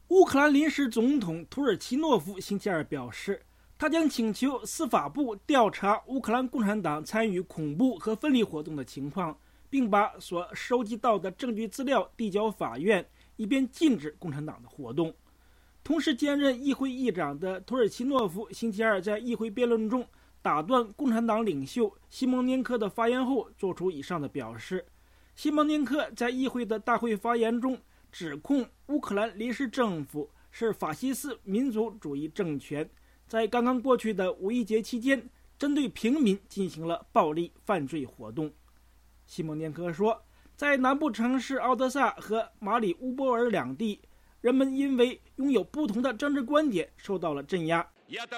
乌克兰临时总统土尔奇诺夫星期二表示，他将请求司法部调查乌克兰共产党参与恐怖和分离活动的情况，并把所收集到的证据资料递交法院，以便禁止共产党的活动。同时兼任议会议长的土尔奇诺夫星期二在议会辩论中打断共产党领袖西蒙涅科的发言后，做出以上的表示。西蒙涅科在议会的大会发言中指控乌克兰临时政府是法西斯民族主义政权，在刚刚过去的五一节期间针对平民进行了暴力犯罪活动。西蒙涅科说，在南部城市奥德萨和马里乌波尔两地，人们因为拥有不同的政治观点受到了镇压。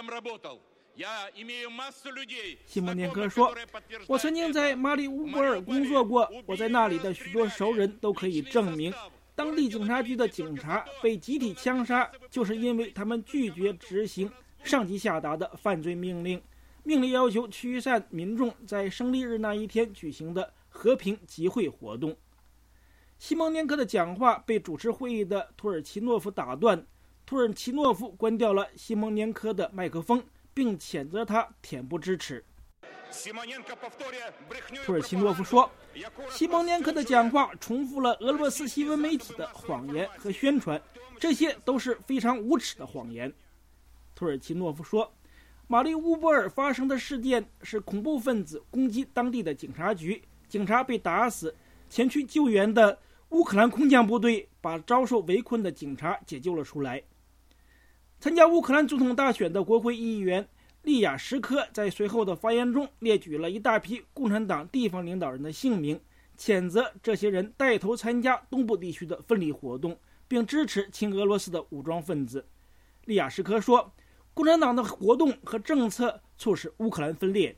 西蒙涅科说，我曾经在马里乌波尔工作过，我在那里的许多熟人都可以证明，当地警察局的警察被集体枪杀，就是因为他们拒绝执行上级下达的犯罪命令。命令要求驱散民众在胜利日那一天举行的和平集会活动。西蒙涅科的讲话被主持会议的土尔奇诺夫打断，土尔奇诺夫关掉了西蒙涅科的麦克风，并谴责他恬不知耻。土尔奇诺夫说，西蒙涅科的讲话重复了俄罗斯新闻媒体的谎言和宣传，这些都是非常无耻的谎言。土尔奇诺夫说，马里乌波尔发生的事件是恐怖分子攻击当地的警察局，警察被打死，前去救援的乌克兰空降部队把遭受围困的警察解救了出来。参加乌克兰总统大选的国会议员利亚什科在随后的发言中列举了一大批共产党地方领导人的姓名，谴责这些人带头参加东部地区的分离活动，并支持亲俄罗斯的武装分子。利亚什科说，共产党的活动和政策促使乌克兰分裂。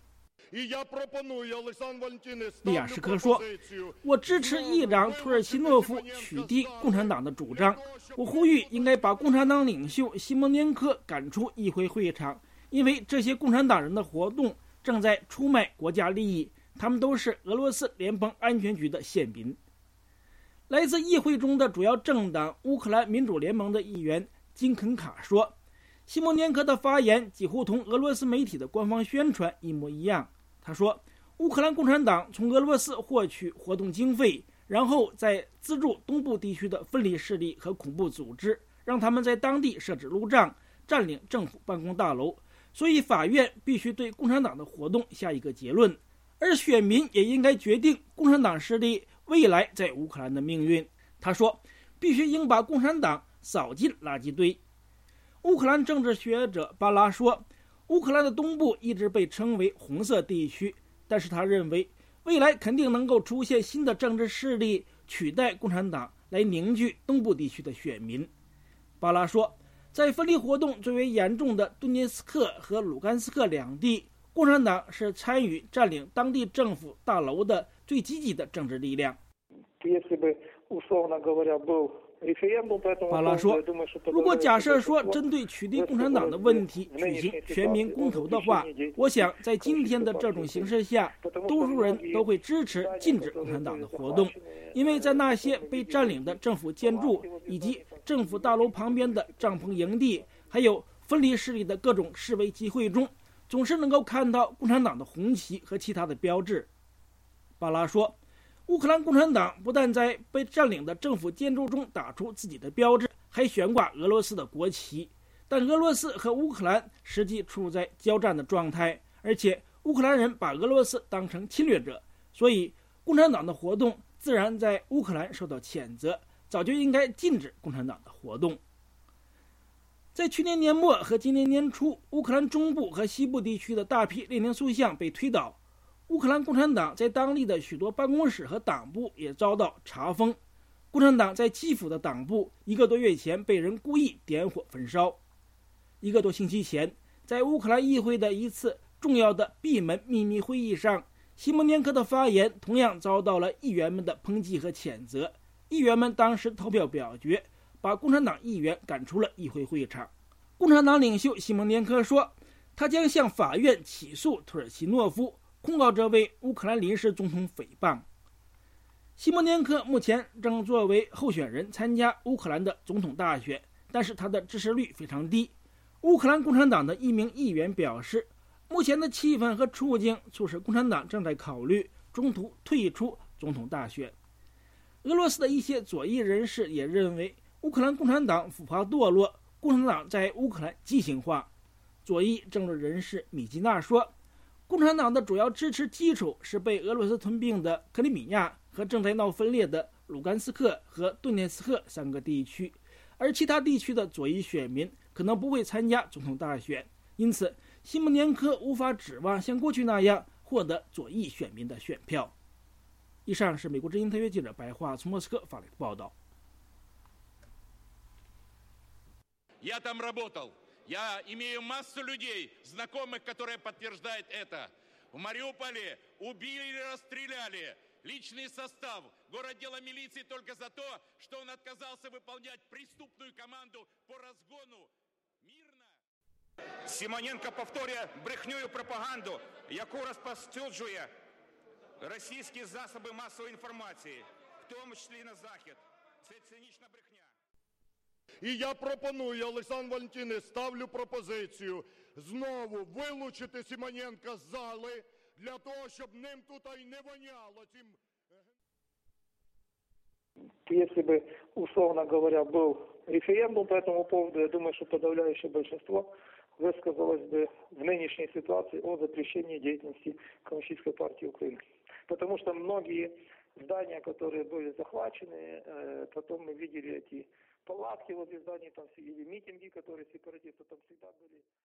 利亚什科说，我支持议长土尔奇诺夫取缔共产党的主张，我呼吁应该把共产党领袖西蒙涅科赶出议会会场，因为这些共产党人的活动正在出卖国家利益，他们都是俄罗斯联邦安全局的宪兵。来自议会中的主要政党乌克兰民主联盟的议员金肯卡说，西蒙涅科的发言几乎同俄罗斯媒体的官方宣传一模一样。他说，乌克兰共产党从俄罗斯获取活动经费，然后再资助东部地区的分离势力和恐怖组织，让他们在当地设置路障，占领政府办公大楼。所以法院必须对共产党的活动下一个结论，而选民也应该决定共产党势力未来在乌克兰的命运。他说，必须应把共产党扫进垃圾堆。乌克兰政治学者巴拉说，乌克兰的东部一直被称为红色地区，但是他认为未来肯定能够出现新的政治势力取代共产党，来凝聚东部地区的选民。巴拉说，在分离活动最为严重的顿涅茨克和卢甘斯克两地，共产党是参与占领当地政府大楼的最积极的政治力量。巴拉说，如果假设说针对取缔共产党的问题举行全民公投的话，我想在今天的这种形势下，多数人都会支持禁止共产党的活动，因为在那些被占领的政府建筑以及政府大楼旁边的帐篷营地，还有分离势力的各种示威集会中，总是能够看到共产党的红旗和其他的标志。巴拉说，乌克兰共产党不但在被占领的政府建筑中打出自己的标志，还悬挂俄罗斯的国旗，但俄罗斯和乌克兰实际处在交战的状态，而且乌克兰人把俄罗斯当成侵略者，所以共产党的活动自然在乌克兰受到谴责，早就应该禁止共产党的活动。在去年年末和今年年初，乌克兰中部和西部地区的大批列宁塑像被推倒，乌克兰共产党在当地的许多办公室和党部也遭到查封。共产党在基辅的党部1个多月前被人故意点火焚烧。1个多星期前，在乌克兰议会的一次重要的闭门秘密会议上，西蒙涅科的发言同样遭到了议员们的抨击和谴责。议员们当时投票表决，把共产党议员赶出了议会会场。共产党领袖西蒙涅科说，他将向法院起诉土尔奇诺夫，控告这位乌克兰临时总统诽谤。西蒙涅科目前正作为候选人参加乌克兰的总统大选， 但是他的支持率非常低。乌克兰共产党的一名议员表示，目前的气氛和处境促使共产党正在考虑中途退出总统大选。俄罗斯的一些左翼人士也认为，乌克兰共产党腐化堕落，共产党在乌克兰畸形化。左翼政治人士米基纳说，共产党的主要支持基础是被俄罗斯吞并的克里米亚和正在闹分裂的卢甘斯克和顿涅茨克3个地区，而其他地区的左翼选民可能不会参加总统大选，因此西蒙年科无法指望像过去那样获得左翼选民的选票。以上是美国之音特约记者白桦从莫斯科发来的报道。 Я имею массу людей, знакомых, которые подтверждают это. В Мариуполе убили или расстреляли личный состав городдела милиции только за то, что он отказался выполнять преступную команду по разгону мирно. Симоненко повторює брехню і пропаганду, яку розповсюджує російські засоби масової інформації, в тому числі і на Захід. Це цинічна брехня. І я пропоную, Олександр Валентинович, ставлю пропозицію знову вилучити Симоненка з зали, для того, щоб ним тут і не воняло цим. Если бы, условно говоря, был референдум по этому поводу, я думаю, что подавляющее большинство высказалось бы в нынешней ситуации о запрещении деятельности Коммунистической партии Украины. Потому что многие здания, которые были захвачены, потом мы видели эти палатки возле зданий, там сидели митинги, которые сепаратисты там всегда были.